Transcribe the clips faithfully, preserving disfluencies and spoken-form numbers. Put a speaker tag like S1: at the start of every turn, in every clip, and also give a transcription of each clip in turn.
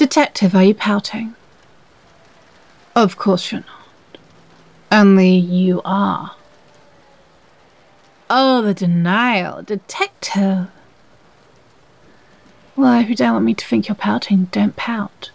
S1: Detective, are you pouting? Of course you're not. Only you are. Oh, the denial. Detective. Well, if you don't want me to think you're pouting, don't pout.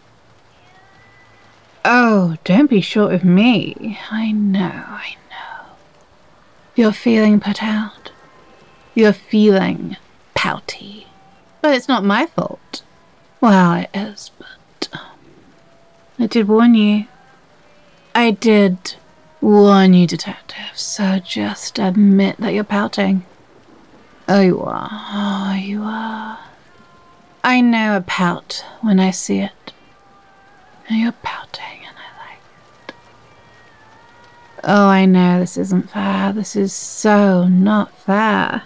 S1: Oh, don't be short of me. I know, I know. You're feeling put out. You're feeling pouty. But it's not my fault. Well, it is, but um, I did warn you. I did warn you, Detective, so just admit that you're pouting. Oh, you are. Oh, you are. I know a pout when I see it. And you're pouting, and I like it. Oh, I know this isn't fair. This is so not fair.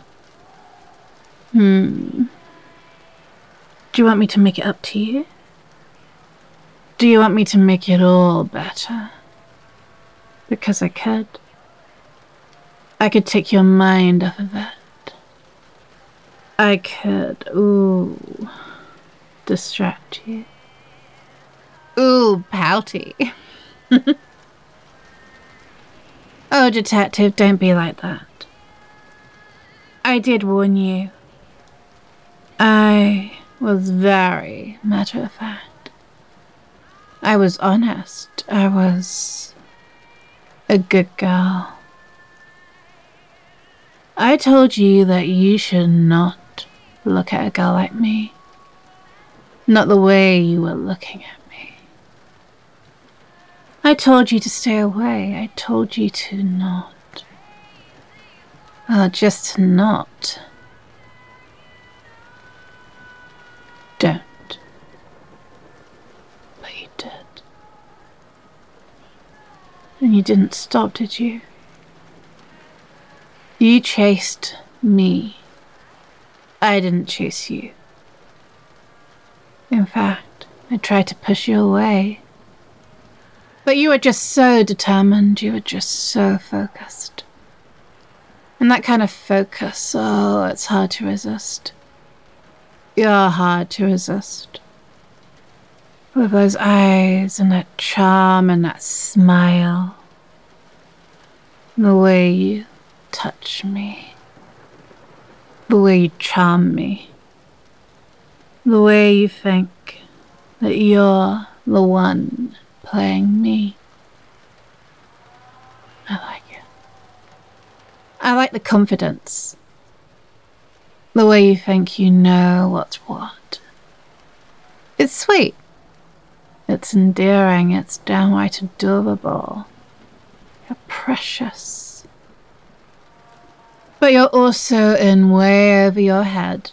S1: Hmm. Do you want me to make it up to you? Do you want me to make it all better? Because I could. I could take your mind off of it. I could, ooh, distract you. Ooh, pouty. Oh, Detective, don't be like that. I did warn you. I was very matter of fact. I was honest. I was a good girl. I told you that you should not look at a girl like me. Not the way you were looking at me. I told you to stay away. I told you to not. Oh, just to not. Don't. But you did. And you didn't stop, did you? You chased me. I didn't chase you. In fact, I tried to push you away. But you were just so determined, you were just so focused. And that kind of focus, oh, it's hard to resist. You're hard to resist. With those eyes and that charm and that smile. The way you touch me. The way you charm me. The way you think that you're the one playing me. I like it. I like the confidence. The way you think you know what's what. It's sweet. It's endearing. It's downright adorable. You're precious. But you're also in way over your head.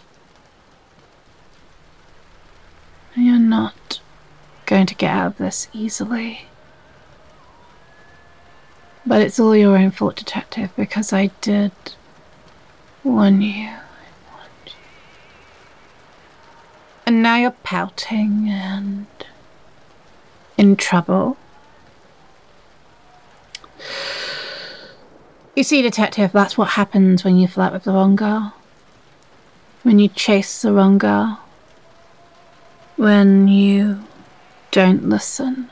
S1: And you're not going to get out of this easily. But it's all your own fault, Detective, because I did warn you. I warned you. And now you're pouting and in trouble. You see, Detective, that's what happens when you flirt with the wrong girl. When you chase the wrong girl. When you don't listen.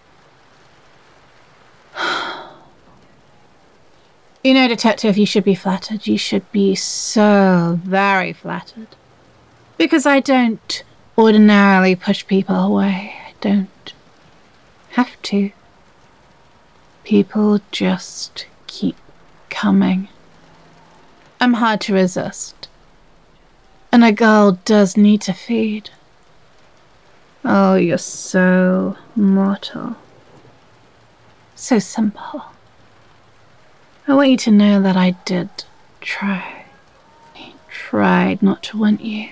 S1: You know, Detective, you should be flattered. You should be so very flattered. Because I don't ordinarily push people away. I don't have to. People just keep coming. I'm hard to resist. And a girl does need to feed. Oh, you're so mortal. So simple. I want you to know that I did try. I tried not to want you.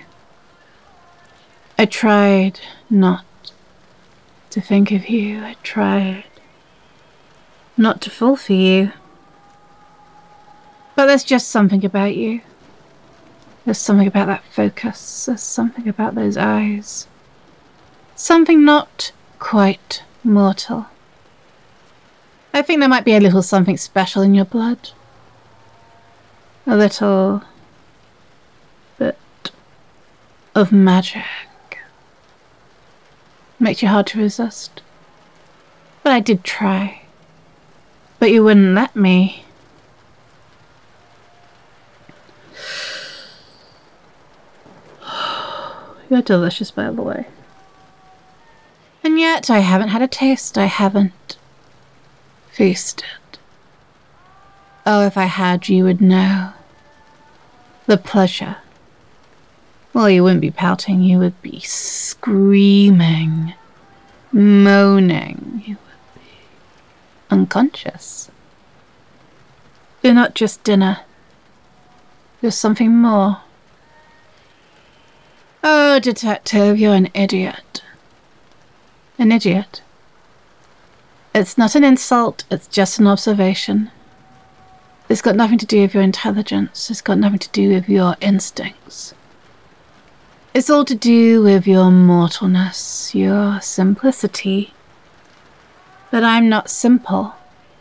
S1: I tried not to think of you. I tried not to fall for you. But there's just something about you. There's something about that focus. There's something about those eyes. Something not quite mortal. I think there might be a little something special in your blood. A little bit of magic. Makes you hard to resist. But I did try. But you wouldn't let me. You're delicious, by the way. And yet I haven't had a taste. I haven't feasted. Oh, if I had, you would know. The pleasure. Well, you wouldn't be pouting. You would be screaming, moaning. You would be unconscious. You're not just dinner. You're something more. Oh, detective, you're an idiot. An idiot. It's not an insult, it's just an observation. It's got nothing to do with your intelligence. It's got nothing to do with your instincts. It's all to do with your mortalness, your simplicity. But I'm not simple.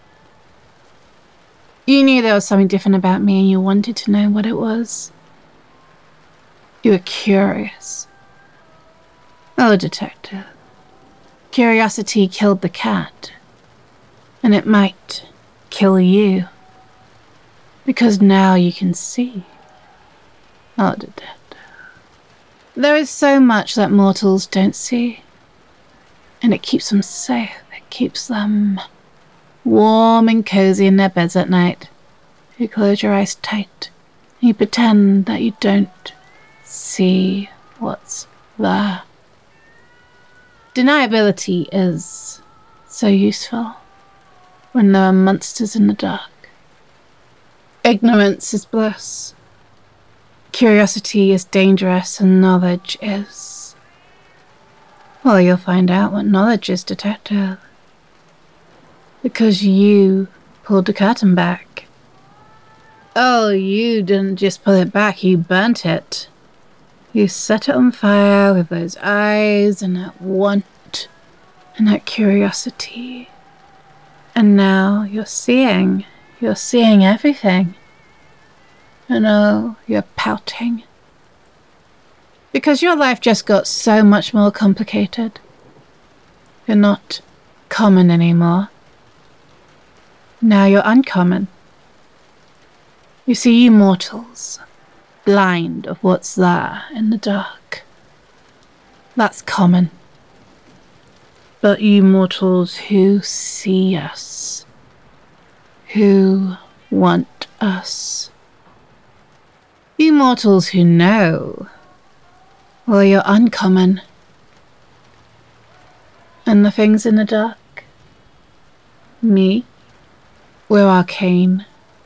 S1: You knew there was something different about me and you wanted to know what it was. You were curious. Oh, detective. Curiosity killed the cat. And it might kill you. Because now you can see. Oh, detective. There is so much that mortals don't see. And it keeps them safe. It keeps them warm and cozy in their beds at night. You close your eyes tight. And you pretend that you don't see what's there. Deniability is so useful when there are monsters in the dark. Ignorance is bliss. Curiosity is dangerous and knowledge is... Well, you'll find out what knowledge is, detective. Because you pulled the curtain back. Oh, you didn't just pull it back, you burnt it. You set it on fire with those eyes and that want and that curiosity. And now you're seeing. You're seeing everything. And oh, you're pouting. Because your life just got so much more complicated. You're not common anymore. Now you're uncommon. You see, you mortals, blind of what's there in the dark. That's common. But you mortals who see us, who want us, you mortals who know, well, you're uncommon. And the things in the dark, me, we're arcane.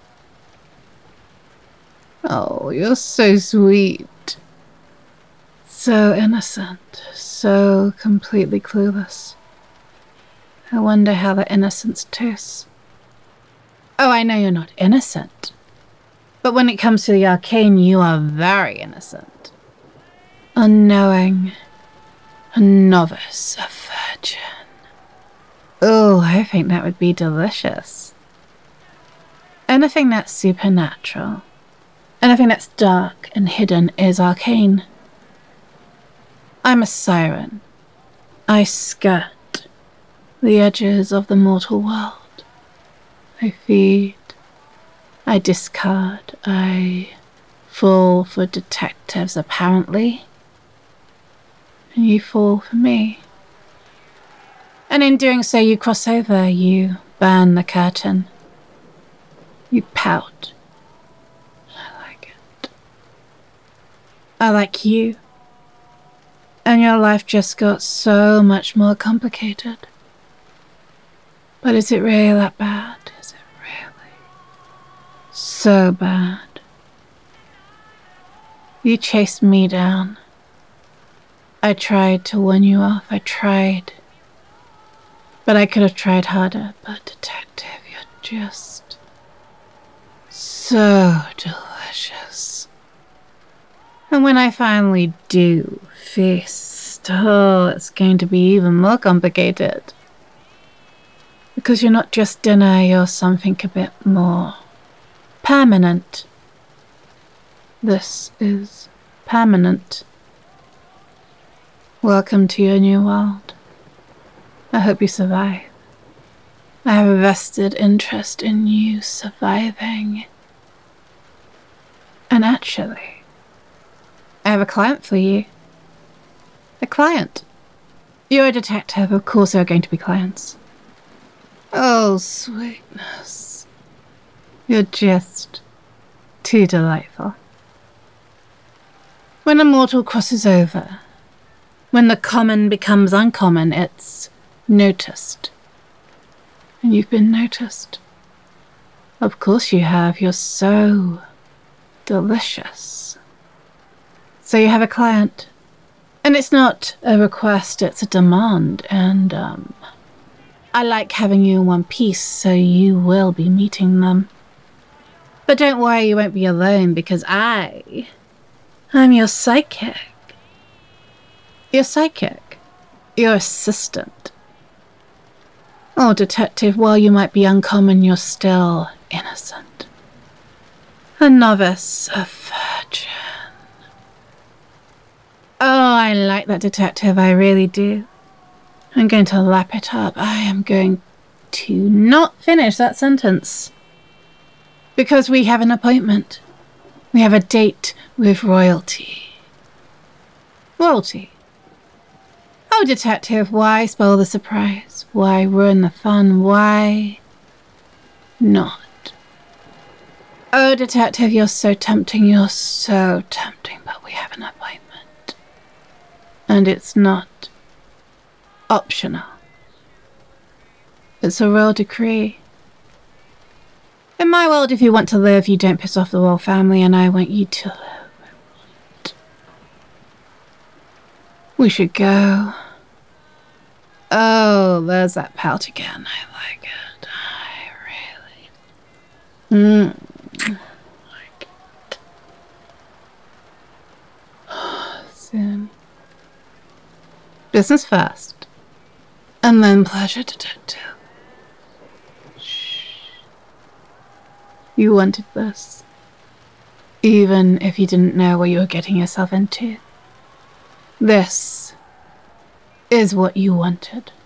S1: Oh, you're so sweet. So innocent, so completely clueless. I wonder how the innocence tastes. Oh, I know you're not innocent. But when it comes to the arcane, you are very innocent. Unknowing, a novice, a virgin. Oh, I think that would be delicious. Anything that's supernatural, anything that's dark and hidden is arcane. I'm a siren. I skirt the edges of the mortal world. I feed. I discard. I fall for detectives, apparently. And you fall for me. And in doing so, you cross over. You burn the curtain. You pout. I like it. I like you. And your life just got so much more complicated. But is it really that bad? Is it really so bad? You chased me down. I tried to warn you off. I tried. But I could have tried harder. But detective, you're just so delicious. And when I finally do feast, oh, it's going to be even more complicated. Because you're not just dinner, you're something a bit more permanent. This is permanent. Welcome to your new world. I hope you survive. I have a vested interest in you surviving. And actually, I have a client for you. A client. You're a detective, of course there are going to be clients. Oh, sweetness. You're just too delightful. When a mortal crosses over, when the common becomes uncommon, it's noticed. And you've been noticed. Of course you have. You're so delicious. So you have a client. And it's not a request, it's a demand. And um, I like having you in one piece, so you will be meeting them. But don't worry, you won't be alone, because I... I'm your psychic. Your psychic. Your assistant. Oh, detective, while you might be uncommon, you're still innocent. A novice, a virgin. Oh, I like that, detective, I really do. I'm going to lap it up. I am going to not finish that sentence. Because we have an appointment. We have a date with royalty. Royalty? Oh, detective, why spoil the surprise? Why ruin the fun? Why not? Oh, detective, you're so tempting. You're so tempting, but we have an appointment. And it's not optional. It's a royal decree. In my world, if you want to live, you don't piss off the royal family, and I want you to live. We should go. Oh, there's that pout again. I like it. I really... Mm. Like it. Soon. Business first. And then pleasure, detective. Shh. You wanted this. Even if you didn't know what you were getting yourself into. This is what you wanted.